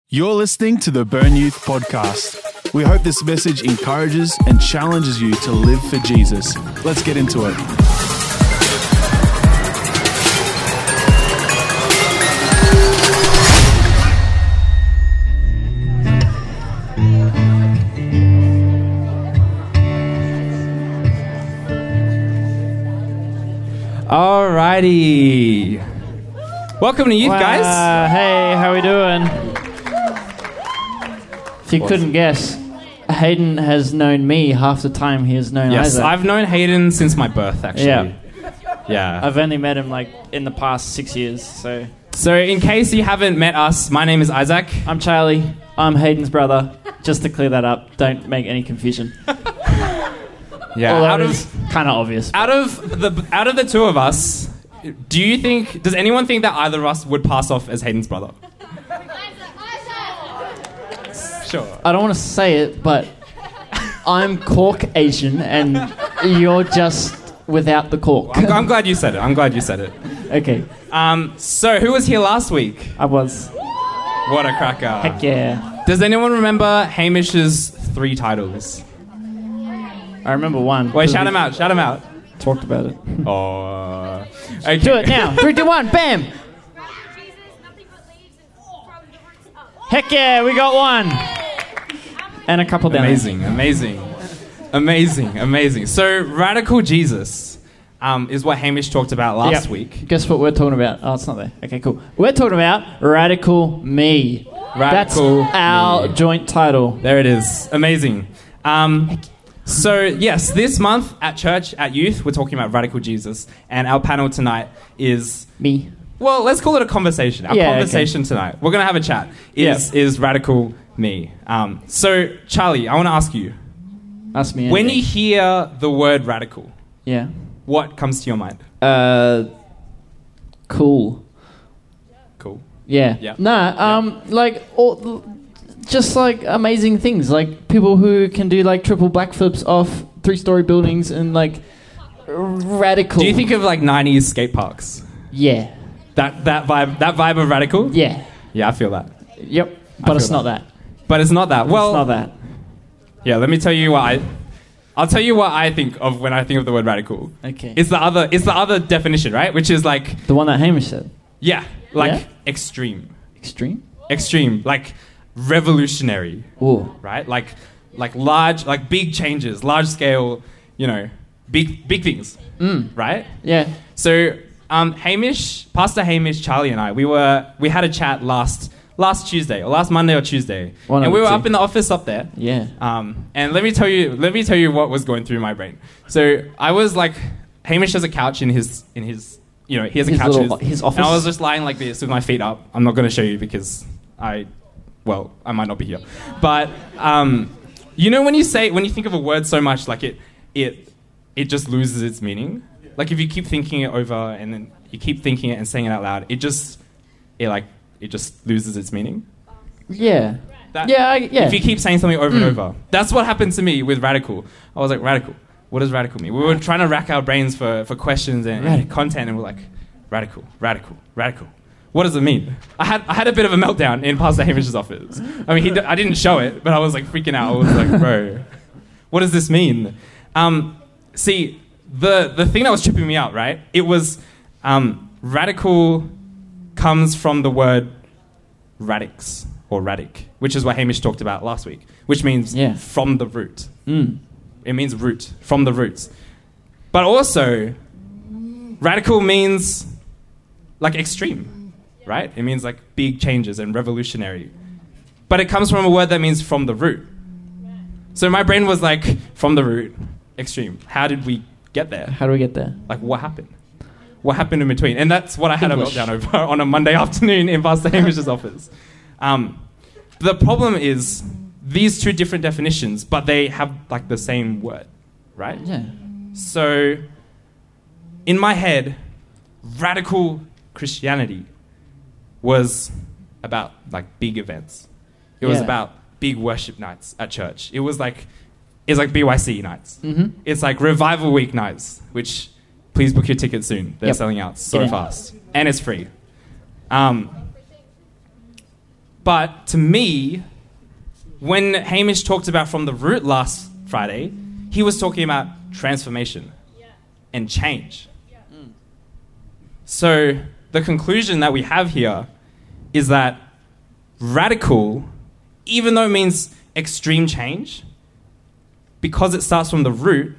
You're listening to the Burn Youth Podcast. We hope this message encourages and challenges you to live for Jesus. Let's get into it. Alrighty. Welcome to Youth, guys. Hey, how we doing? If you couldn't guess, Hayden has known me half the time he has known Yes, Isaac. I've known Hayden since my birth, actually. Yeah. I've only met him in the past 6 years. So in case you haven't met us, my name is Isaac. I'm Charlie. I'm Hayden's brother. Just to clear that up, don't make any confusion. Yeah. Although kind of obvious. Out of the two of us, does anyone think that either of us would pass off as Hayden's brother? Sure. I don't want to say it, but I'm Caucasian and you're just without the cork. I'm glad you said it. Okay. So who was here last week? I was. What a cracker. Heck yeah. Does anyone remember Hamish's 3 titles? I remember one. Wait, shout him out. Talked about it. Oh. Okay. Do it now. 3, 2, 1. Bam. Heck yeah, we got one. And a couple down. Amazing. So, Radical Jesus is what Hamish talked about last week. Guess what we're talking about? Oh, it's not there. Okay, cool. We're talking about Radical Me. That's our joint title. There it is. Amazing. So, yes, this month at church, at youth, we're talking about Radical Jesus. And our panel tonight is... Me. Well, let's call it a conversation. Our conversation tonight. We're going to have a chat. Is Radical Me. So, Charlie, I want to ask you. Ask me anything. When you hear the word radical, what comes to your mind? Cool. Cool. Yeah. Just like amazing things, like people who can do like triple backflips off 3-story buildings and like radical. Do you think of like 90s skate parks? Yeah. That vibe of radical? Yeah. Yeah, I feel that. Yep. But it's not that. But it's not that. Well, it's not that. Yeah, let me tell you I'll tell you what I think of when I think of the word radical. Okay. It's the other definition, right? Which is like the one that Hamish said. Yeah, extreme. Extreme, like revolutionary. Ooh. Right? Like large, like big changes, large scale, big things. Right? Yeah. So Pastor Hamish, Charlie and I, we had a chat last Tuesday or last Monday or Tuesday, and we were up in the office up there. Yeah. And let me tell you what was going through my brain. So I was like, Hamish has a couch in his he has a couch in his office. And I was just lying like this with my feet up. I'm not going to show you because I might not be here. But when you think of a word so much, like it just loses its meaning. Like if you keep thinking it over and then you keep thinking it and saying it out loud, it just loses its meaning. Yeah. If you keep saying something over and over. That's what happened to me with radical. I was like, radical. What does radical mean? We were trying to rack our brains for questions and content, and we're like, radical. What does it mean? I had a bit of a meltdown in Pastor Hamish's office. I mean, I didn't show it, but I was like freaking out. I was like, bro, what does this mean? See, the thing that was tripping me out, right? It was radical comes from the word radix or radic, which is what Hamish talked about last week, which means from the root. It means root, from the roots. But also, radical means like extreme, right? It means like big changes and revolutionary. But it comes from a word that means from the root. So my brain was like, from the root, extreme. How did we get there? How do we get there? Like, what happened? What happened in between? And that's what I had a meltdown over on a Monday afternoon in Pastor Hamish's office. The problem is these two different definitions, but they have like the same word, right? Yeah. So in my head, radical Christianity was about like big events. It was about big worship nights at church. It's like BYC nights. Mm-hmm. It's like Revival Week nights, which please book your tickets soon. They're selling out so fast. And it's free. But But to me, when Hamish talked about from the root last Friday, he was talking about transformation and change. So the conclusion that we have here is that radical, even though it means extreme change, because it starts from the root,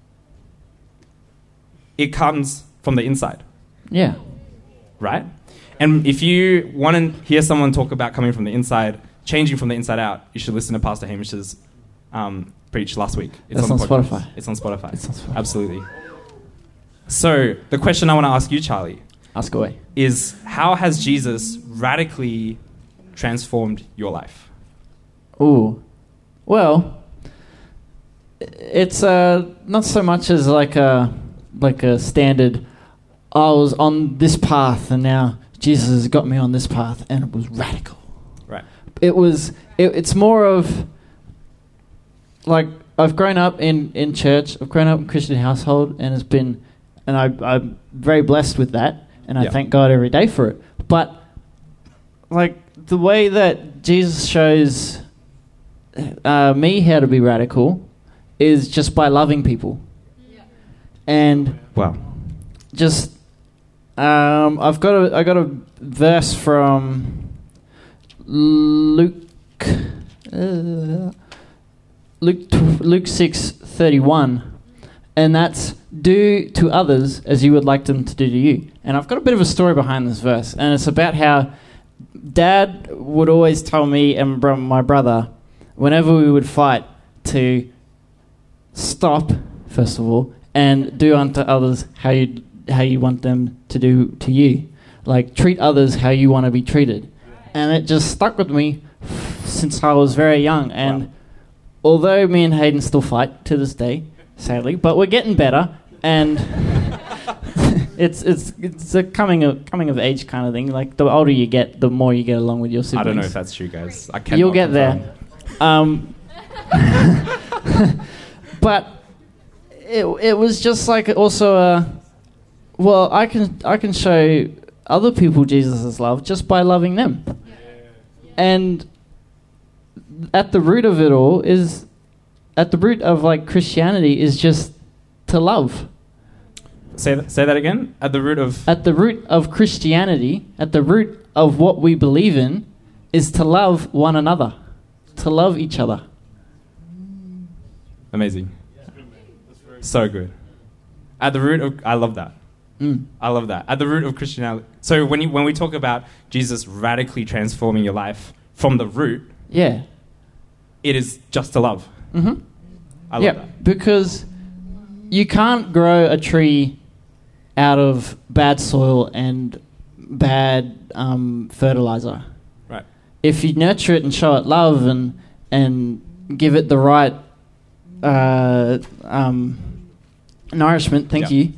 it comes from the inside. Yeah. Right? And if you want to hear someone talk about coming from the inside, changing from the inside out, you should listen to Pastor Hamish's preach last week. It's on Spotify. It's on Spotify. Absolutely. So the question I want to ask you, Charlie, ask away, is how has Jesus radically transformed your life? Ooh. Well, it's not so much as like a standard, I was on this path and now Jesus has got me on this path, and it was radical. Right. It's more of like, I've grown up in church, I've grown up in a Christian household, and I'm very blessed with that, and I thank God every day for it. But like the way that Jesus shows me how to be radical is just by loving people. And just I got a verse from Luke 6:31, and that's, do to others as you would like them to do to you. And I've got a bit of a story behind this verse, and it's about how Dad would always tell me and my brother, whenever we would fight, to stop, first of all, and do unto others how you want them to do to you. Like, treat others how you want to be treated. And it just stuck with me since I was very young. And although me and Hayden still fight to this day, sadly, but we're getting better, and it's a coming of age kind of thing. Like, the older you get, the more you get along with your siblings. I don't know if that's true, guys. I can't. You'll get there. But it was just like also I can show other people Jesus' love just by loving them. And at the root of it all is, at the root of like Christianity is just to love. Say that again? At the root of Christianity, at the root of what we believe in, is to love one another, to love each other. Amazing. So good. At the root of, I love that. I love that. At the root of Christianity. So when we talk about Jesus radically transforming your life from the root, it is just to love. Mm-hmm. I love that. Because you can't grow a tree out of bad soil and bad fertilizer. Right. If you nurture it and show it love and give it the right nourishment, thank you,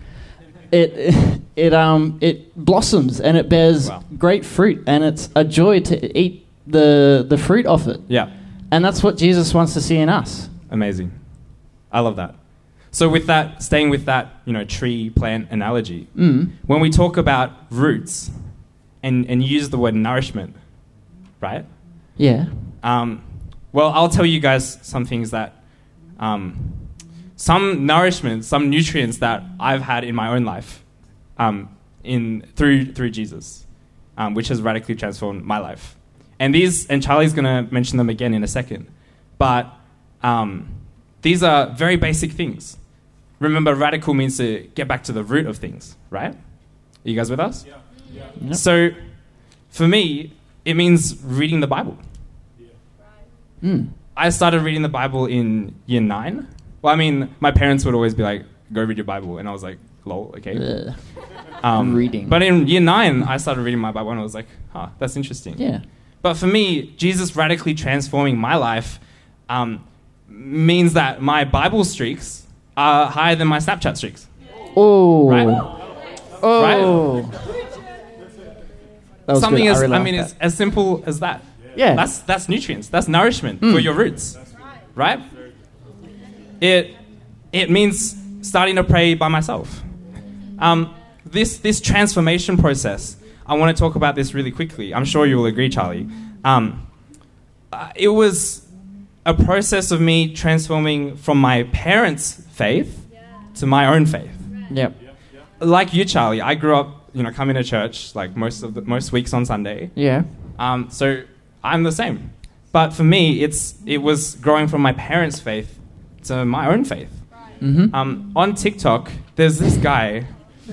it blossoms and it bears great fruit, and it's a joy to eat the fruit off it. Yeah. And that's what Jesus wants to see in us. Amazing. I love that. So with that, staying with that, tree plant analogy, when we talk about roots and use the word nourishment, right? Yeah. Well, I'll tell you guys some things that, some nourishment, some nutrients that I've had in my own life, through Jesus, which has radically transformed my life. And Charlie's going to mention them again in a second, but these are very basic things. Remember, radical means to get back to the root of things, right? Are you guys with us? Yeah. Yep. So, for me, it means reading the Bible. I started reading the Bible in year 9. Well, I mean, my parents would always be like, go read your Bible. And I was like, lol, okay. Reading. But in year 9, I started reading my Bible and I was like, that's interesting. Yeah. But for me, Jesus radically transforming my life means that my Bible streaks are higher than my Snapchat streaks. Oh. Right? Oh. Right? Something as as simple as that. Yeah. That's nutrients. That's nourishment for your roots. Right? It means starting to pray by myself. This transformation process, I want to talk about this really quickly. I'm sure you'll agree, Charlie, It was a process of me transforming from my parents' faith to my own faith. Yep. Like you, Charlie, I grew up, coming to church like most weeks on Sunday. Yeah. So I'm the same. But for me, it was growing from my parents' faith to my own faith. Mm-hmm. On TikTok, there's this guy,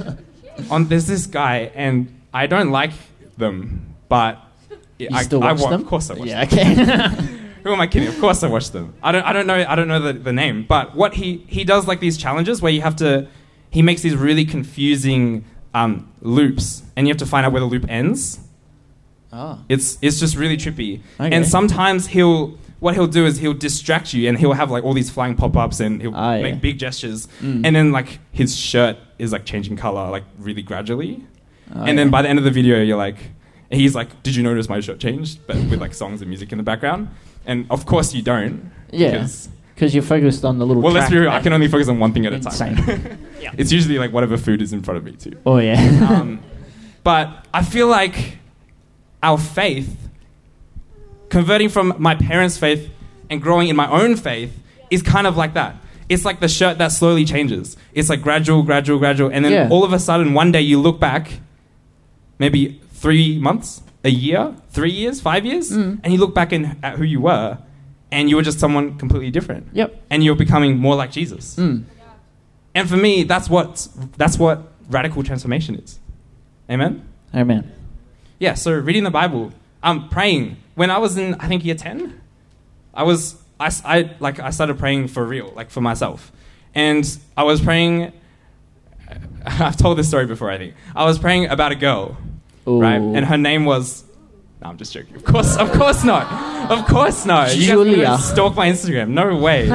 and I don't like them, but I still watch them? Of course I watch them. Yeah, okay. Who am I kidding? Of course I watch them. I don't know the name, but what he does like these challenges where he makes these really confusing loops, and you have to find out where the loop ends. Oh. It's just really trippy. Okay. And sometimes what he'll do is he'll distract you, and he'll have like all these flying pop-ups, and he'll make big gestures, and then like his shirt is like changing color like really gradually, and then by the end of the video he's like, did you notice my shirt changed? But with like songs and music in the background, and of course you don't. Yeah. Because you're focused on the little. Well, track. let's be real. I can only focus on one thing at a Insane. time. Yeah. It's usually like whatever food is in front of me too. Oh yeah. But I feel like our faith, converting from my parents' faith and growing in my own faith, is kind of like that. It's like the shirt that slowly changes. It's like gradual, and then all of a sudden one day you look back, maybe 3 months, a year, 3 years, 5 years, and you look back at who you were, and you were just someone completely different. Yep. And you're becoming more like Jesus. And for me, that's what radical transformation is. Amen? Amen. Yeah, so reading the Bible, praying. When I was in, I think, year 10, I started praying for real, like for myself. And I was praying, I've told this story before, I think. I was praying about a girl, right? And her name was, no, I'm just joking. Of course not. Of course not. Julia. You guys stalk my Instagram. No way.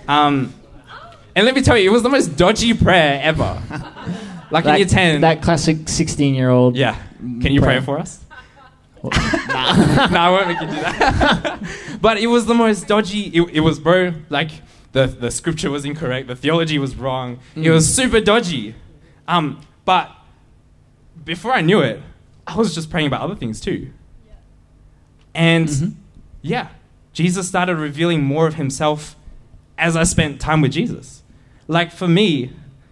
And let me tell you, it was the most dodgy prayer ever. Like in year 10. That classic 16-year-old. Yeah. Can you pray for us? No, I won't make you do that. But it was the most dodgy. It was, bro, like the scripture was incorrect. The theology was wrong. It was super dodgy. But before I knew it, I was just praying about other things too. And Jesus started revealing more of himself as I spent time with Jesus. Like for me,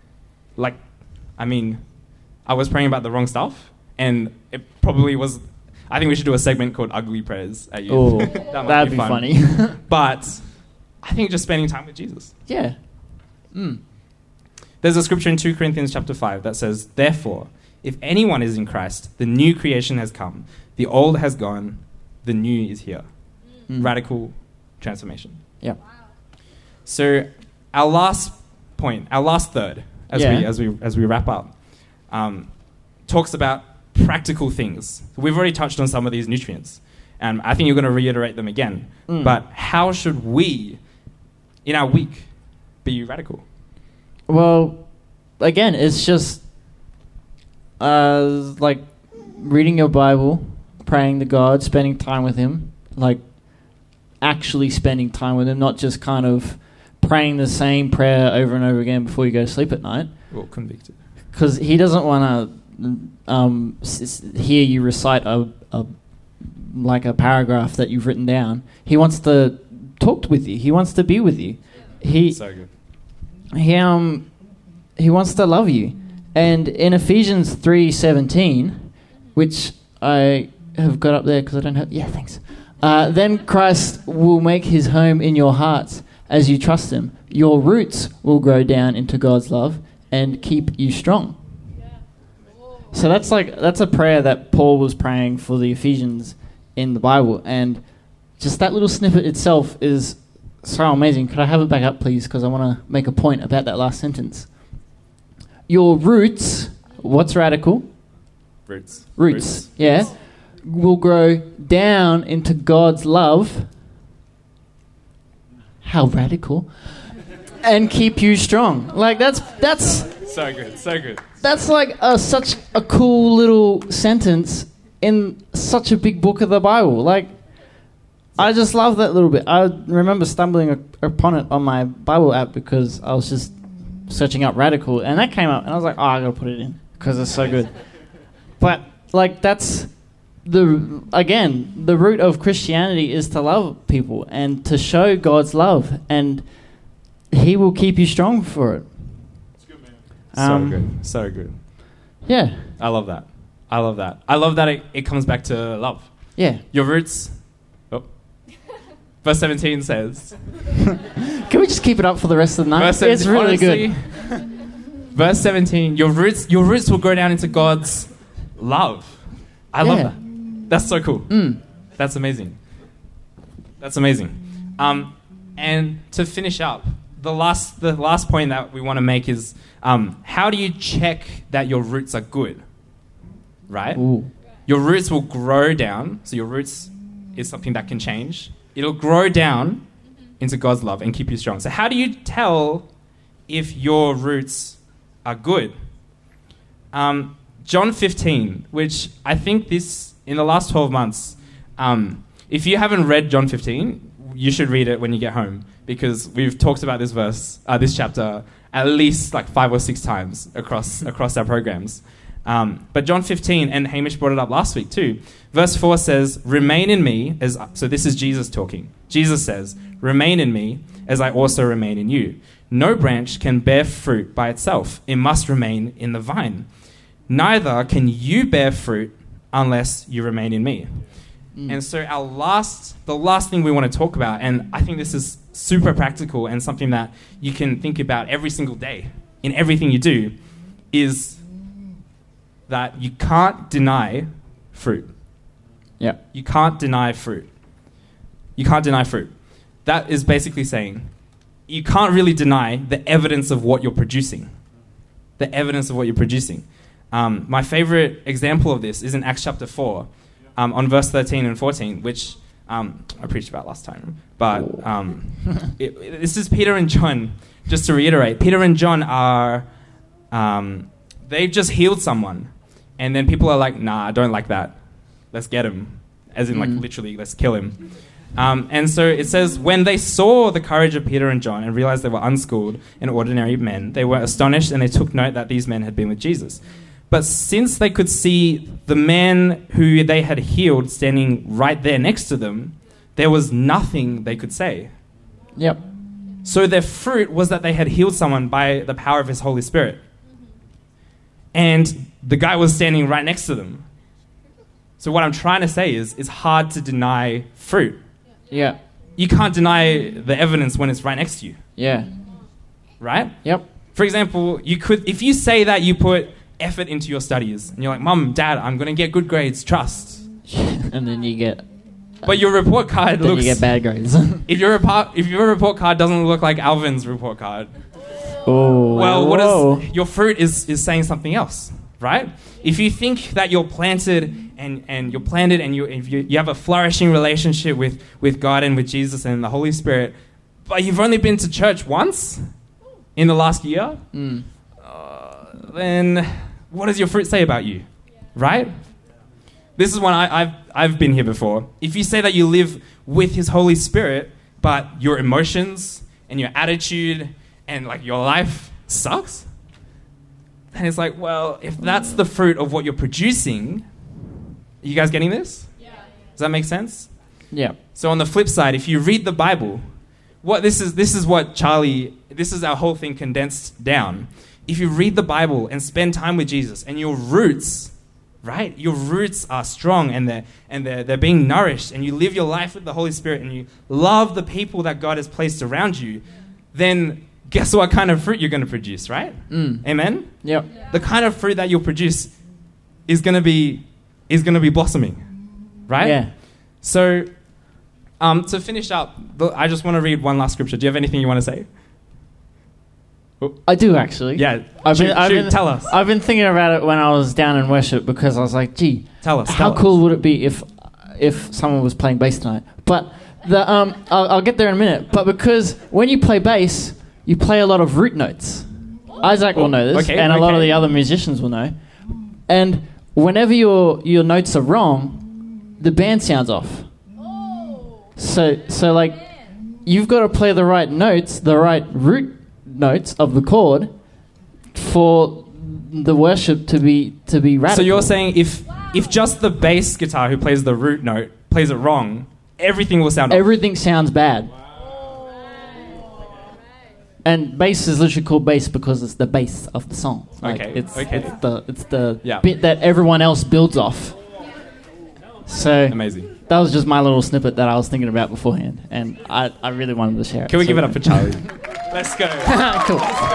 I was praying about the wrong stuff, and it probably was. I think we should do a segment called Ugly Prayers at you. Oh, that'd be fun. funny. But I think just spending time with Jesus. Yeah. There's a scripture in 2 Corinthians chapter 5 that says, "Therefore, if anyone is in Christ, the new creation has come. The old has gone. The new is here." Radical transformation. Yeah. So our last point, our last third, as we wrap up, talks about practical things. We've already touched on some of these nutrients, and I think you're going to reiterate them again. But how should we, in our week, be radical? Well, again, it's just like reading your Bible, praying to God, spending time with Him, like actually spending time with Him, not just kind of praying the same prayer over and over again before you go to sleep at night. Well, convicted. Because He doesn't want to hear you recite a paragraph that you've written down. He wants to talk with you. He wants to be with you. So good. He wants to love you. And in Ephesians 3:17, which I have got up there because I don't have... Yeah, thanks. Then Christ will make His home in your hearts as you trust Him. Your roots will grow down into God's love and keep you strong. So that's a prayer that Paul was praying for the Ephesians in the Bible, and just that little snippet itself is so amazing. Could I have it back up, please? Because I want to make a point about that last sentence. Your roots, what's radical? Roots. Yeah, will grow down into God's love. How radical! And keep you strong. Like that's so good. That's like such a cool little sentence in such a big book of the Bible. Like, I just love that little bit. I remember stumbling upon it on my Bible app because I was just searching up radical, and that came up, and I was like, oh, I gotta put it in because it's so good. But like that's the root of Christianity is to love people and to show God's love, and He will keep you strong for it. It's good, man. So good. Yeah. I love that. I love that it comes back to love. Yeah. Your roots. Oh. Verse 17 says. Can we just keep it up for the rest of the night? It's really honestly, good. Verse 17. Your roots will go down into God's love. I love that. That's so cool. That's amazing. And to finish up, the last point that we want to make is how do you check that your roots are good? Right? Ooh. Your roots will grow down. So your roots is something that can change. It'll grow down into God's love and keep you strong. So how do you tell if your roots are good? John 15, which I think this, in the last 12 months, if you haven't read John 15, you should read it when you get home, because we've talked about this this chapter, at least like 5 or 6 times across our programs. But John 15, and Hamish brought it up last week too, verse 4 says, remain in me, so this is Jesus talking. Jesus says, remain in me as I also remain in you. No branch can bear fruit by itself. It must remain in the vine. Neither can you bear fruit unless you remain in me. And so the last thing we want to talk about, and I think this is super practical and something that you can think about every single day in everything you do, is that you can't deny fruit. Yeah. You can't deny fruit. You can't deny fruit. That is basically saying you can't really deny the evidence of what you're producing. The evidence of what you're producing. My favorite example of this is in Acts chapter 4, on verse 13 and 14, which I preached about last time. But this is Peter and John. Just to reiterate, Peter and John are, they've just healed someone. And then people are like, nah, I don't like that. Let's get him. As in, like, literally, let's kill him. And so it says, when they saw the courage of Peter and John and realized they were unschooled and ordinary men, they were astonished, and they took note that these men had been with Jesus. But since they could see the man who they had healed standing right there next to them, there was nothing they could say. Yep. So their fruit was that they had healed someone by the power of His Holy Spirit. And the guy was standing right next to them. So what I'm trying to say is, it's hard to deny fruit. Yeah. You can't deny the evidence when it's right next to you. Yeah. Right? Yep. For example, you could, if you say that you put effort into your studies, and you're like, Mum, Dad, I'm going to get good grades, trust. And then you get... But your report card then looks... you get bad grades. if your report card doesn't look like Alvin's report card... Oh, well, your fruit is saying something else, right? If you think that you're planted and you have a flourishing relationship with God and with Jesus and the Holy Spirit, but you've only been to church once in the last year, then what does your fruit say about you, right? This is one I've been here before. If you say that you live with His Holy Spirit, but your emotions and your attitude and like your life sucks, then it's like, well, if that's the fruit of what you're producing, are you guys getting this? Yeah. Does that make sense? Yeah. So on the flip side, if you read the Bible, this is our whole thing condensed down. If you read the Bible and spend time with Jesus, and your roots, right? Your roots are strong and they're being nourished, and you live your life with the Holy Spirit and you love the people that God has placed around you, then guess what kind of fruit you're going to produce, right? Amen? Yep. The kind of fruit that you'll produce is going to be blossoming, right? Yeah. So, to finish up, I just want to read one last scripture. Do you have anything you want to say? I do, actually. Yeah. Tell us. I've been thinking about it when I was down in worship, because I was like, gee, how cool would it be if someone was playing bass tonight? But I'll get there in a minute. But because when you play bass, you play a lot of root notes. Isaac will know this, and a lot of the other musicians will know. And whenever your notes are wrong, the band sounds off. So like, you've got to play the right notes, the right root notes of the chord for the worship to be radical. So you're saying if just the bass guitar who plays the root note plays it wrong, everything will sound off. Everything sounds bad. And bass is literally called bass because it's the bass of the song. It's the bit that everyone else builds off. So amazing. That was just my little snippet that I was thinking about beforehand, and I really wanted to share it. Can we give it up for Charlie? Let's go. Cool.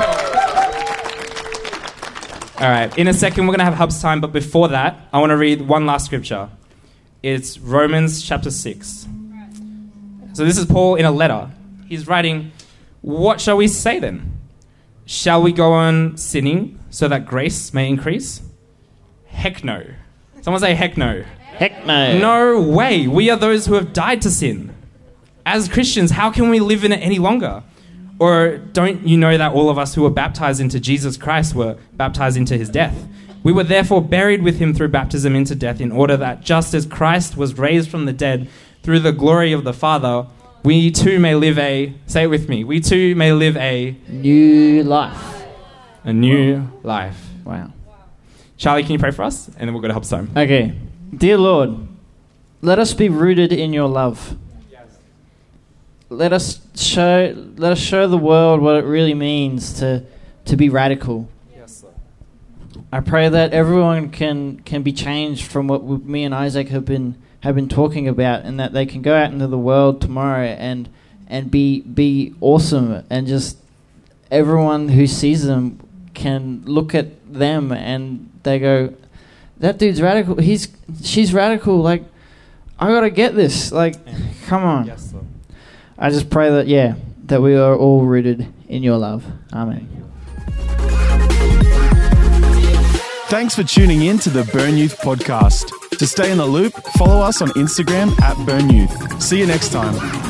All right. In a second, we're going to have Hubs time, but before that, I want to read one last scripture. It's Romans chapter 6. So this is Paul in a letter. He's writing, "What shall we say then? Shall we go on sinning so that grace may increase? Heck no." Someone say heck no. Heck no. No way. We are those who have died to sin. As Christians, how can we live in it any longer? Or don't you know that all of us who were baptized into Jesus Christ were baptized into his death? We were therefore buried with him through baptism into death, in order that just as Christ was raised from the dead through the glory of the Father, we too may live say it with me, we too may live a new life. A new life. Wow. Charlie, can you pray for us? And then we'll go to Hubs time. Okay. Dear Lord, let us be rooted in your love. Yes. Let us show the world what it really means to be radical. Yes, Lord. I pray that everyone can be changed from what me and Isaac have been talking about, and that they can go out into the world tomorrow and be awesome, and just everyone who sees them can look at them and they go, that dude's radical. She's radical. Like, I gotta get this. Like, come on. Yes, Lord. I just pray that we are all rooted in your love. Amen. Thanks for tuning in to the Burn Youth podcast. To stay in the loop, follow us on Instagram @BurnYouth. See you next time.